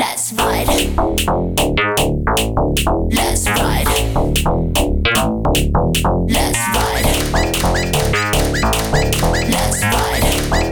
let's ride. Let's ride. Let's ride. Let's ride.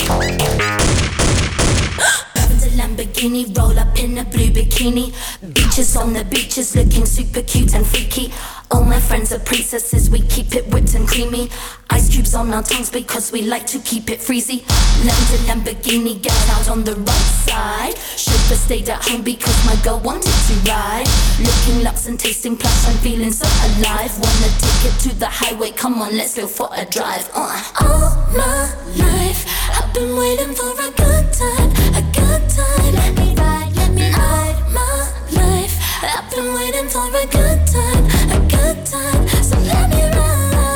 Drive a Lamborghini, roll up in a blue bikini. Beaches on the beaches, looking super cute and freaky. All my friends are princesses, we keep it whipped and creamy. Ice cubes on our tongues because we like to keep it freezy. London Lamborghini, get out on the right side. Chauffeur stayed at home because my girl wanted to ride. Looking luxe and tasting plush, I'm feeling so alive. Wanna take it to the highway, come on, let's go for a drive. All my life, I've been waiting for a good time, a good time. Let me ride, let me ride. My life, I've been waiting for a good time, a good time. So let me ride,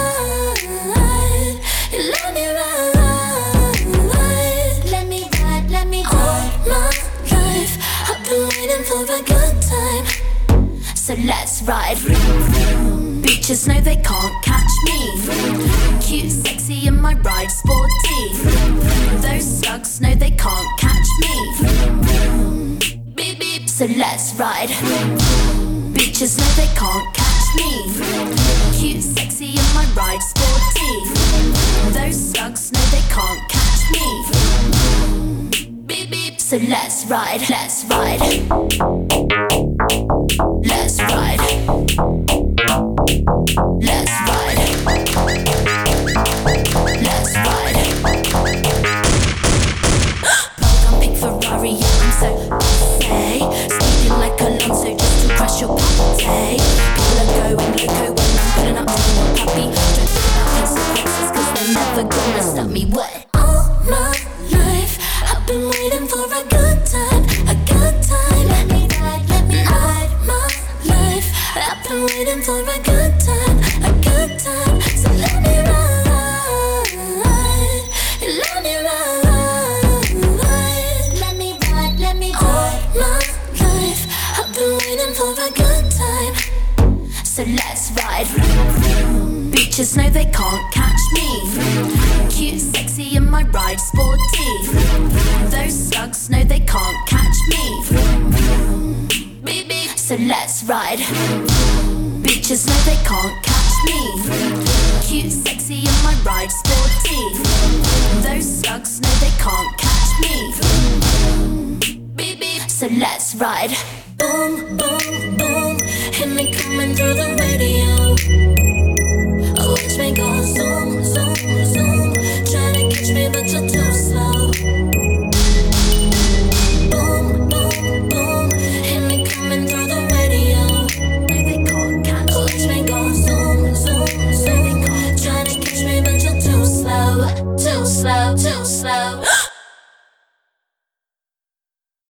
let me ride, let me ride, let me ride. All my life, I've been waiting for a good time. So let's ride. Beaches know they can't catch me. Cute, sexy, and my ride sporty. Those slugs know they can't catch me. Beep beep. So let's ride. Beaches know they can't catch me. Cute, sexy, and my ride sporty. Those slugs know they can't catch me. Beep beep. So let's ride. Let's ride. Let's ride. Let's ride. Let's ride. Welcome big Ferrari, yeah, I'm so say. Speeding like Alonso just to crash your party. People are going loco when I'm pulling up to a puppy. Don't think about consequences cause they're never gonna stop me. What? All my life, I've been waiting for a good time, a good time. Let me ride, let me ride. My life, I've been waiting for a good time, a good time. So let me ride, let me ride, let me ride, let me ride. All my life, I've been waiting for a good time. So let's ride. Beaches know they can't catch me. Cute, sexy, and my ride sporty. Those slugs know they can't catch me. Beep beep. So let's ride. Beaches know they can't catch me. Cute, sexy, and my ride sporty. Those slugs know they can't catch me. Beep beep. So let's ride. Boom, boom, boom. Hit me coming through the radio. Watch me go zoom, zoom, zoom. Try to catch me but you're too slow. Boom, boom, boom. Hit me coming through the radio. No, they can't catch me. Watch me go zoom, zoom, zoom. Try to catch me but you're too slow. Too slow, too slow.